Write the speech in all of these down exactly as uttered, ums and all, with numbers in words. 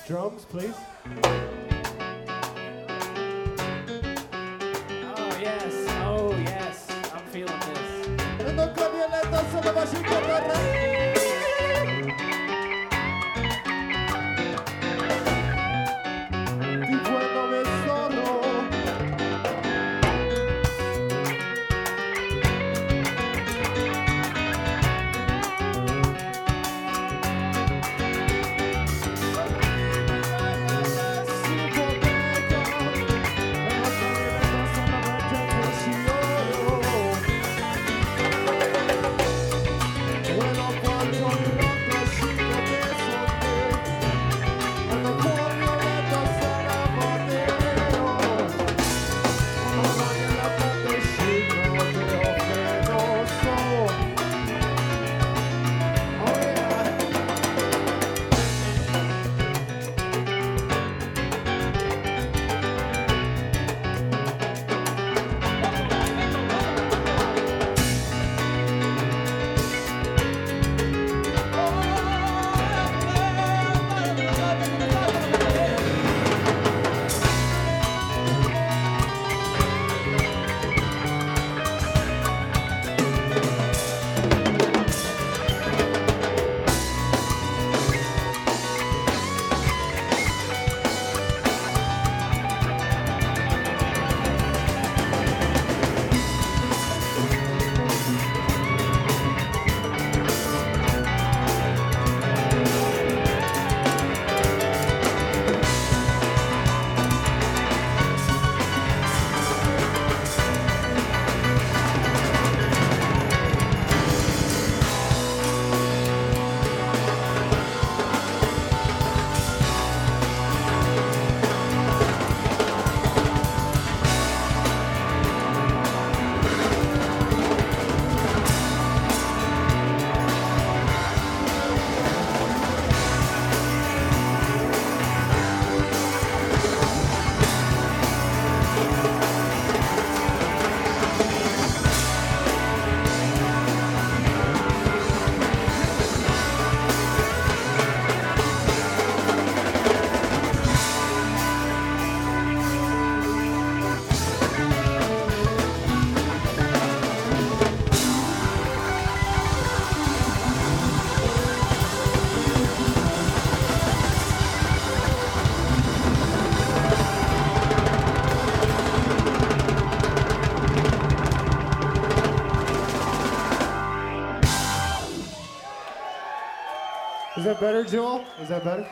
Drums, please. Oh, yes. Oh, yes. I'm feeling this. Is that better, Joel? Is that better?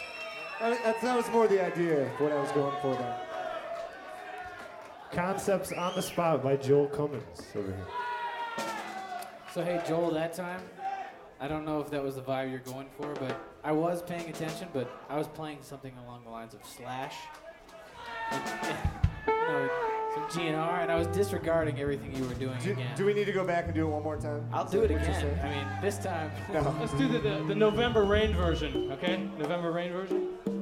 That, that's, that was more the idea of what I was going for there. Concepts on the Spot by Joel Cummins over here. So, hey, Joel, that time, I don't know if that was the vibe you're going for, but I was paying attention, but I was playing something along the lines of Slash. And, you know, some G N R, and I was disregarding everything you were doing Do, again. do we need to go back and do it one more time? I'll Is do that it what you're again. saying? I mean, this time. No. Let's do the, the, the November Rain version, okay? November Rain version.